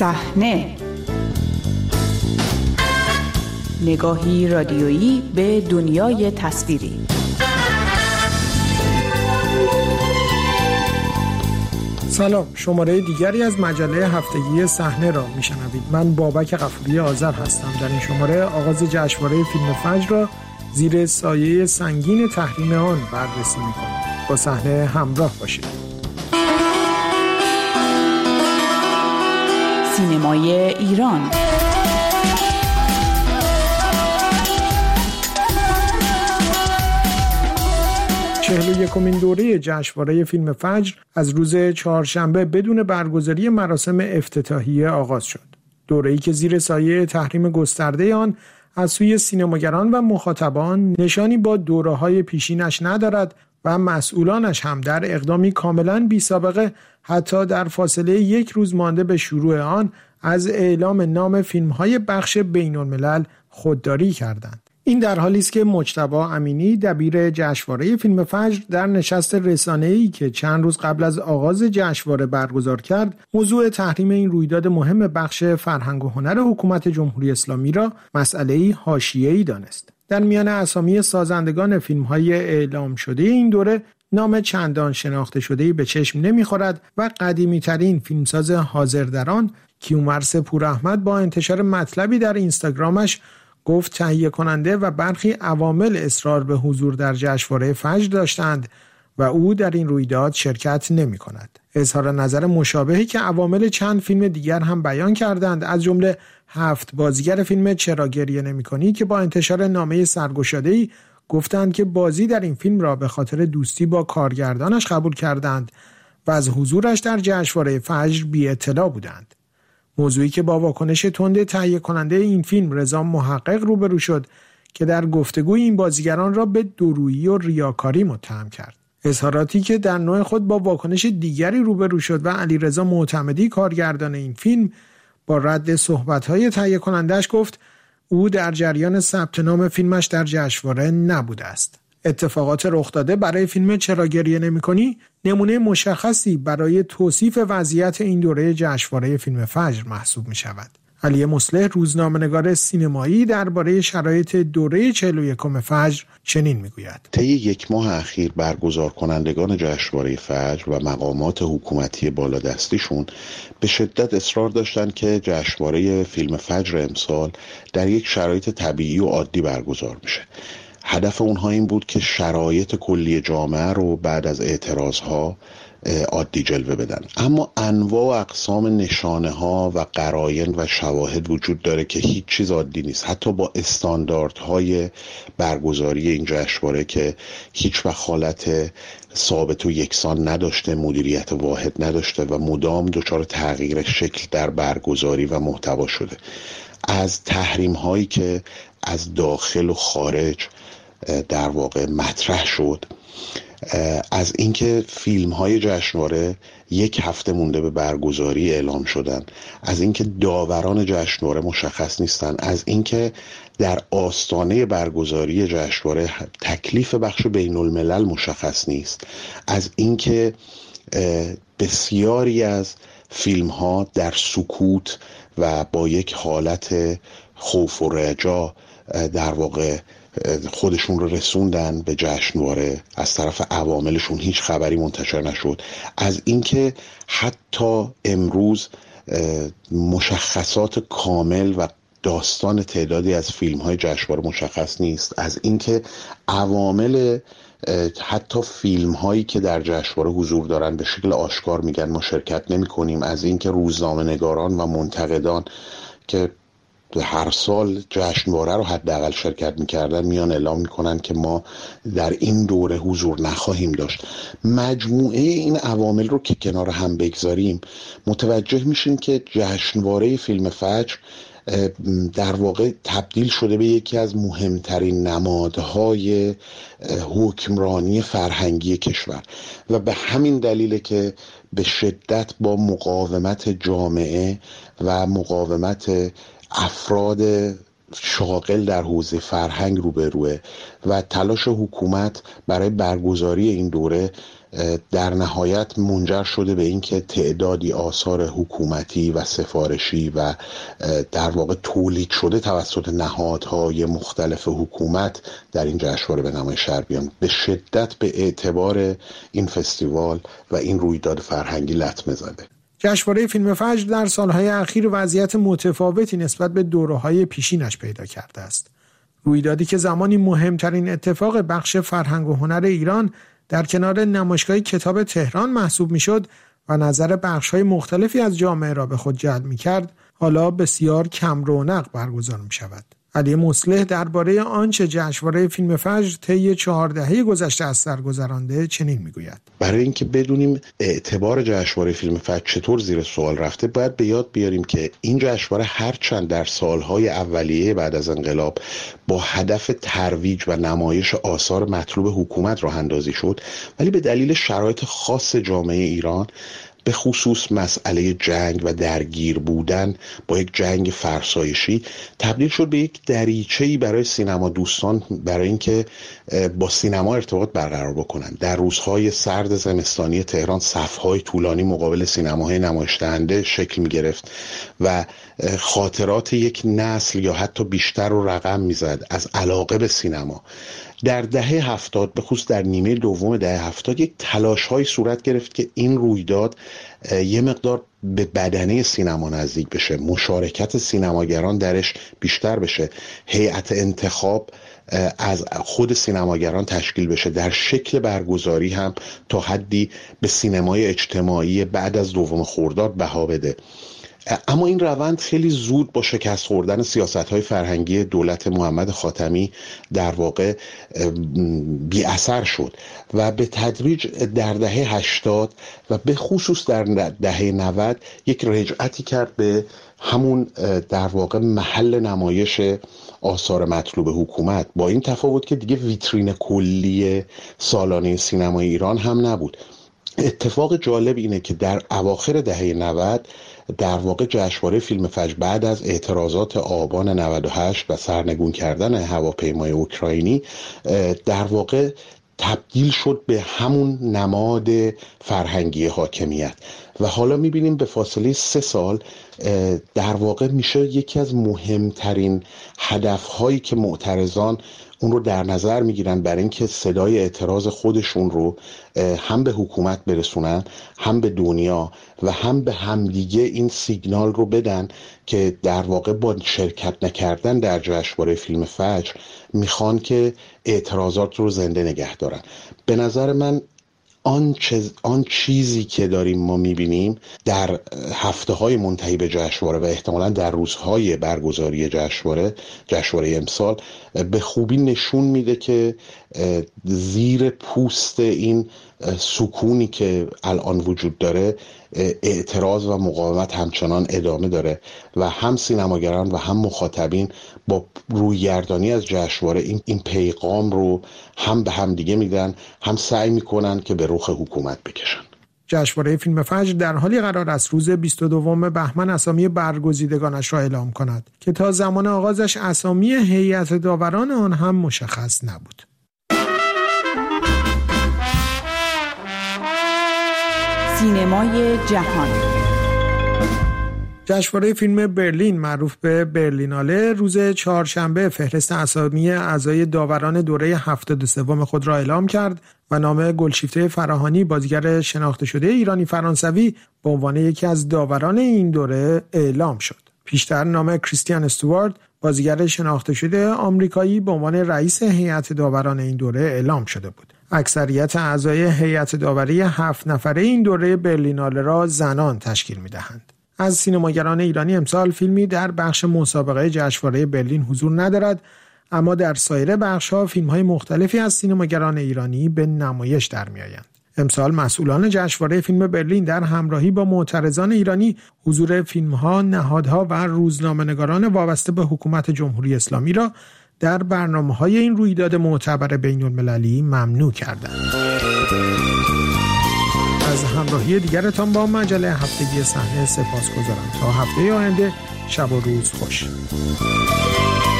صحنه، نگاهی رادیویی به دنیای تصویری. سلام، شماره دیگری از مجله هفتگی صحنه را میشنوید. من بابک غفوری آذر هستم. در این شماره آغاز جشنواره فیلم فجر را زیر سایه سنگین تحریم آن بررسی می‌کنیم. با صحنه همراه باشید. سینمای ایران. یکمین دوره جشنواره فیلم فجر از روز چهارشنبه بدون برگزاری مراسم افتتاحیه آغاز شد. دوره‌ای که زیر سایه تحریم گسترده آن از سوی سینماگران و مخاطبان نشانی با دوره‌های پیشینش ندارد و مسئولانش هم در اقدامی کاملاً بی‌سابقه حتی در فاصله یک روز مانده به شروع آن از اعلام نام فیلم‌های بخش بین‌الملل خودداری کردند. این در حالی است که مجتبی امینی دبیر جشنواره فیلم فجر در نشست رسانه‌ای که چند روز قبل از آغاز جشنواره برگزار کرد، موضوع تحریم این رویداد مهم بخش فرهنگ و هنر حکومت جمهوری اسلامی را مسئله‌ای حاشیه‌ای دانست. در میان اسامی سازندگان فیلم‌های اعلام شده این دوره نام چندان شناخته شده‌ای به چشم نمی‌خورد و قدیمی‌ترین فیلمساز حاضر در آن، کیومرث پوراحمد، با انتشار مطلبی در اینستاگرامش گفت تهیه کننده و برخی عوامل اصرار به حضور در جشنواره فجر داشتند و او در این رویداد شرکت نمی کند. اظهار نظر مشابهی که عوامل چند فیلم دیگر هم بیان کردند، از جمله 7 بازیگر فیلم چرا گریه نمی‌کنی که با انتشار نامه سرگشاده‌ای گفتند که بازی در این فیلم را به خاطر دوستی با کارگردانش قبول کردند و از حضورش در جشنواره فجر بی اطلاع بودند. موضوعی که با واکنش تند تهیه کننده این فیلم رضا محقق روبرو شد که در گفتگوی این بازیگران را به دورویی و ریاکاری متهم کرد. اظهاراتی که در نوع خود با واکنش دیگری روبرو شد و علیرضا معتمدی، کارگردان این فیلم، با رد صحبت‌های تهیه کننده‌اش گفت او در جریان ثبت نام فیلمش در جشنواره نبوده است. اتفاقات رخ داده برای فیلم چرا گریه نمی‌کنی نمونه مشخصی برای توصیف وضعیت این دوره جشنواره فیلم فجر محسوب می‌شود. علی مصلح، روزنامه‌نگار سینمایی، درباره شرایط دوره 41 فجر چنین می‌گوید: طی یک ماه اخیر برگزار کنندگان جشنواره فجر و مقامات حکومتی بالادستیشون به شدت اصرار داشتند که جشنواره فیلم فجر امسال در یک شرایط طبیعی و عادی برگزار بشه. هدف اونها این بود که شرایط کلی جامعه رو بعد از اعتراضها عادی جلوه بدن، اما انواع و اقسام نشانه ها و قراین و شواهد وجود داره که هیچ چیز عادی نیست، حتی با استانداردهای برگزاری این جشنواره که هیچ وقت حالت ثابت و یکسان نداشته، مدیریت واحد نداشته و مدام دچار تغییر شکل در برگزاری و محتوا شده. از تحریم هایی که از داخل و خارج در واقع مطرح شد، از اینکه فیلم های جشنواره یک هفته مونده به برگزاری اعلام شدن، از اینکه داوران جشنواره مشخص نیستن، از اینکه در آستانه برگزاری جشنواره تکلیف بخش بین الملل مشخص نیست، از اینکه بسیاری از فیلم ها در سکوت و با یک حالت خوف و رجا در واقع خودشون رو رسوندن به جشنواره، از طرف عواملشون هیچ خبری منتشر نشد، از اینکه حتی امروز مشخصات کامل و داستان تعدادی از فیلم‌های جشنواره مشخص نیست، از اینکه عوامل حتی فیلم‌هایی که در جشنواره حضور دارن به شکل آشکار میگن ما شرکت نمی‌کنیم، از اینکه روزنامه‌نگاران و منتقدان که هر سال جشنواره رو حداقل شرکت میکردن میان اعلام میکنن که ما در این دوره حضور نخواهیم داشت. مجموعه این عوامل رو که کنار هم بگذاریم متوجه میشیم که جشنواره فیلم فجر در واقع تبدیل شده به یکی از مهمترین نمادهای حکمرانی فرهنگی کشور و به همین دلیله که به شدت با مقاومت جامعه و مقاومت افراد شاغل در حوزه فرهنگ روبروه و تلاش حکومت برای برگزاری این دوره در nihayet منجر شده به اینکه تعدادی آثار حکومتی و سفارشی و در واقع تولید شده توسط نهادهای مختلف حکومت در این جشنواره به نمایش بیان. به شدت به اعتبار این فستیوال و این رویداد فرهنگی لطمه زده. جشنواره فیلم فجر در سالهای اخیر وضعیت متفاوتی نسبت به دوره‌های پیشینش پیدا کرده است. رویدادی که زمانی مهمترین اتفاق بخش فرهنگ و هنر ایران در کنار نمایشگاه کتاب تهران محسوب میشد و نظر بخش‌های مختلفی از جامعه را به خود جلب می‌کرد، حالا بسیار کم رونق برگزار می‌شود. علی مصلح درباره آنچه جشنواره فیلم فجر طی 4 دهه گذشته از سر گذرانده چنین میگوید: برای اینکه بدونیم اعتبار جشنواره فیلم فجر چطور زیر سوال رفته، باید به یاد بیاریم که این جشنواره هرچند در سالهای اولیه بعد از انقلاب با هدف ترویج و نمایش آثار مطلوب حکومت راه اندازی شد، ولی به دلیل شرایط خاص جامعه ایران، به خصوص مسئله جنگ و درگیر بودن با یک جنگ فرسایشی، تبدیل شد به یک دریچه‌ای برای سینما دوستان برای اینکه با سینما ارتباط برقرار بکنن. در روزهای سرد زمستانی تهران صف‌های طولانی مقابل سینماهای نمایش دهنده شکل می‌گرفت و خاطرات یک نسل یا حتی بیشتر رو رقم می‌زد از علاقه به سینما. در دهه 70 به خصوص در نیمه دوم دهه 70 یک تلاش‌های صورت گرفت که این رویداد یه مقدار به بدنه سینما نزدیک بشه، مشارکت سینماگران درش بیشتر بشه، هیئت انتخاب از خود سینماگران تشکیل بشه، در شکل برگزاری هم تا حدی به سینمای اجتماعی بعد از دوم خرداد بها بده. اما این روند خیلی زود با شکست خوردن سیاست‌های فرهنگی دولت محمد خاتمی در واقع بی اثر شد و به تدریج در دهه 80 و به خصوص در دهه 90 یک رجعتی کرد به همون در واقع محل نمایش آثار مطلوب حکومت، با این تفاوت که دیگه ویترین کلی سالانه سینمای ایران هم نبود. اتفاق جالب اینه که در اواخر دهه 90 در واقع جشنواره فیلم فجر بعد از اعتراضات آبان 98 و سرنگون کردن هواپیمای اوکراینی در واقع تبدیل شد به همون نماد فرهنگی حاکمیت و حالا میبینیم به فاصله 3 سال در واقع میشه یکی از مهمترین هدفهایی که معترضان اون رو در نظر میگیرن برای اینکه صدای اعتراض خودشون رو هم به حکومت برسونن، هم به دنیا و هم به همدیگه این سیگنال رو بدن که در واقع با شرکت نکردن در جشنواره فیلم فجر میخوان که اعتراضات رو زنده نگه دارن. به نظر من آن چیزی که داریم ما میبینیم در هفته‌های منتهی به جشنواره و احتمالاً در روزهای برگزاری جشنواره امسال به خوبی نشون میده که زیر پوست این سکونی که الان وجود داره اعتراض و مقاومت همچنان ادامه داره و هم سینماگران و هم مخاطبین با رویگردانی از جشنواره این پیغام رو هم به هم دیگه میدن، هم سعی میکنن که به رخ حکومت بکشن. جشنواره فیلم فجر در حالی قرار است روز 22 بهمن اسامی برگزیدگانش را اعلام کند که تا زمان آغازش اسامی هیئت داوران آن هم مشخص نبود. سینمای جهان. جشنواره فیلم برلین معروف به برلیناله روز چهارشنبه فهرست اسامی اعضای داوران دوره 73 خود را اعلام کرد و نام گلشیفته فراهانی بازیگر شناخته شده ایرانی فرانسوی به عنوان یکی از داوران این دوره اعلام شد. پیشتر نام کریستیان استوارت بازیگر شناخته شده آمریکایی به عنوان رئیس هیئت داوران این دوره اعلام شده بود. اکثریت اعضای هیئت داوری 7 نفره این دوره برلیناله را زنان تشکیل می‌دهند. از سینماگران ایرانی امسال فیلمی در بخش مسابقه جشنواره برلین حضور ندارد، اما در سایر بخش‌ها فیلم‌های مختلفی از سینماگران ایرانی به نمایش در می‌آیند. امسال مسئولان جشنواره فیلم برلین در همراهی با معترضان ایرانی حضور فیلم‌ها، نهادها و روزنامه‌نگاران وابسته به حکومت جمهوری اسلامی را در برنامه‌های این رویداد معتبر بین‌المللی ممنوع کردند. از همراهی دیگرتان با مجله هفتگی صحنه سپاسگزارم. تا هفته آینده شب و روز خوش.